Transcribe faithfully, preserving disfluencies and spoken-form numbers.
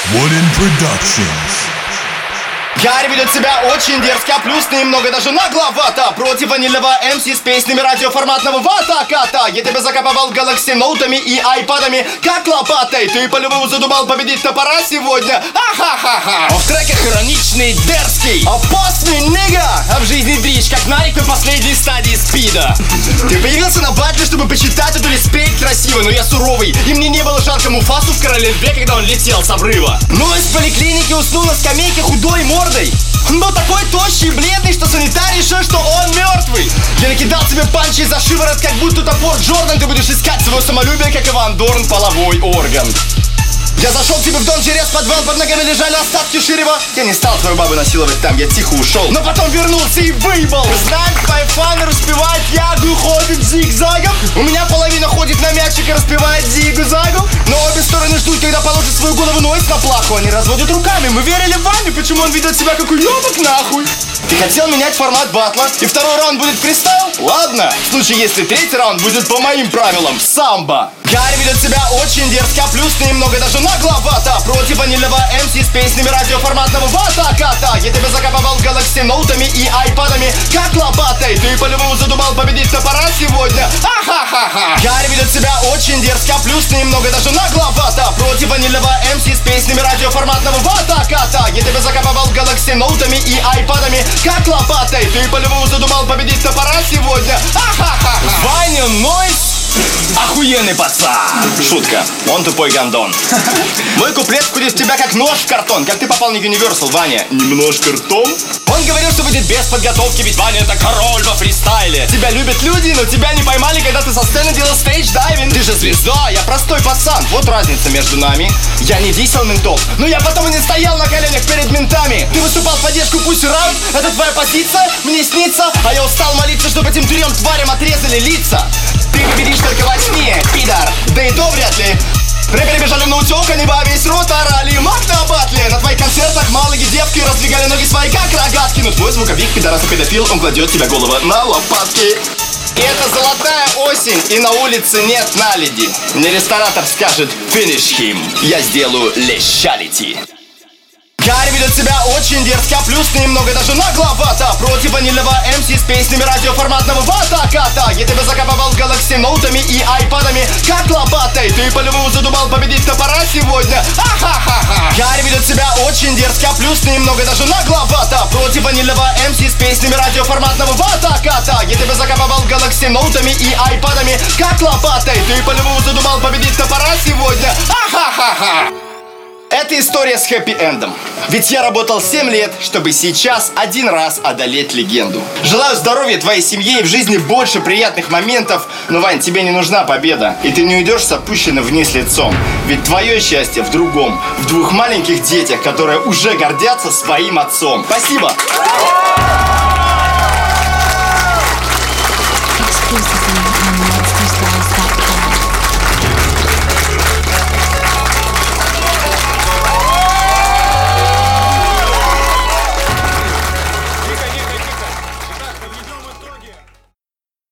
Wooden Productions. Гарри ведет себя очень дерзко, плюс немного даже нагловато. Против ванильного эм си с песнями радиоформатного ватаката. Я тебя закапывал Galaxy ноутами и айпадами, как лопатой. Ты по-любому задумал победить топора сегодня. Ахахаха. А в треках ироничный, дерзкий, опасный нига. А в жизни дрищ, как Нарик на последней стадии спида. Ты появился на батле, чтобы почитать эту респект красиво, но я суровый, и мне не было жалко Муфасу в Короле Льве, когда он летел с обрыва. Но из поликлиники уснул на скамейке худой мордой. Он был такой тощий и бледный, что санитар решил, что он мертвый. Я накидал тебе панчи за шиворот, как будто топор Джордан. Ты будешь искать свое самолюбие, как Иван Дорн, половой орган. Я зашел к тебе в дом, через подвал, под ногами лежали остатки Ширева. Я не стал твою бабу насиловать там, я тихо ушел, но потом вернулся и выебал. Знаем, твои фаны распевают ягу, ходит зигзагом. У меня половина ходит на мячик и распевает зигу-загу. Но обе стороны ждут, когда положит свою голову нойс на плаху. Они разводят руками, мы верили в Ваню, почему он ведет себя как уебок нахуй. Ты хотел менять формат батла, и второй раунд будет фристайл? Ладно, в случае, если третий раунд будет по моим правилам, самбо. Гарри ведет себя очень дерзко, плюс немного даже нагловато. Против ванильного эм си с песнями радиоформатного ватаката. Я тебя закапывал Galaxy ноутами и айпадами, как лопатой. Ты по-любому задумал победить топора сегодня. Ахахаха. Гарри ведет себя очень дерзко, плюс немного даже нагловато. Против ванильного эм си с песнями радиоформатного ватаката. Я тебя закапывал Galaxy ноутами и айпадами, как лопатой. Ты по-любому задумал победить топора сегодня. Ахахаха. Ваня Нойс охуенный пацан. Шутка, он тупой гандон. Мой куплет входит в тебя как нож в картон. Как ты попал не в Universal, Ваня? Немножко ртом? Он говорил, что будет без подготовки, ведь Ваня это король во фристайле. Тебя любят люди, но тебя не поймали, когда ты со сцены делал стейдж-дайвинг. Ты же звезда, я простой пацан. Вот разница между нами. Я не дисел ментов, но я потом и не стоял на коленях перед ментами. Ты выступал в поддержку пусть раунд. Это твоя позиция, мне снится. А я устал молиться, чтобы этим трем тварям отрезали лица. Ты победишь только во сне, пидор, да и то вряд ли. Рэперы бежали на утёк, они во весь рот орали маг на батле. На твоих концертах малые девки раздвигали ноги свои, как рогатки. Но твой звуковик, пидорас и педофил, он кладет тебе голову на лопатки. И это золотая осень, и на улице нет наледи. Мне ресторатор скажет finish him, я сделаю лещалити. Гарри ведет себя очень дерзко, плюс немного даже нагловато. Против ванильного эм си с песнями радиоформатного ватаката. Я тебя закапывал Galaxy ноутами и айпадами, как лопатой. Ты по-любому задумал победить топора сегодня. Ахахаха. Гарри ведет себя очень дерзко, плюс немного даже нагловато. Против ванильного эм си с песнями радиоформатного ватаката. Я тебя закапывал Galaxy ноутами и айпадами, как лопатой. Ты по-любому задумал победить топора сегодня. Ахахаха. Это история с хэппи-эндом. Ведь я работал семь лет, чтобы сейчас один раз одолеть легенду. Желаю здоровья твоей семье и в жизни больше приятных моментов. Но, Вань, тебе не нужна победа. И ты не уйдешь с опущенным вниз лицом. Ведь твое счастье в другом. В двух маленьких детях, которые уже гордятся своим отцом. Спасибо!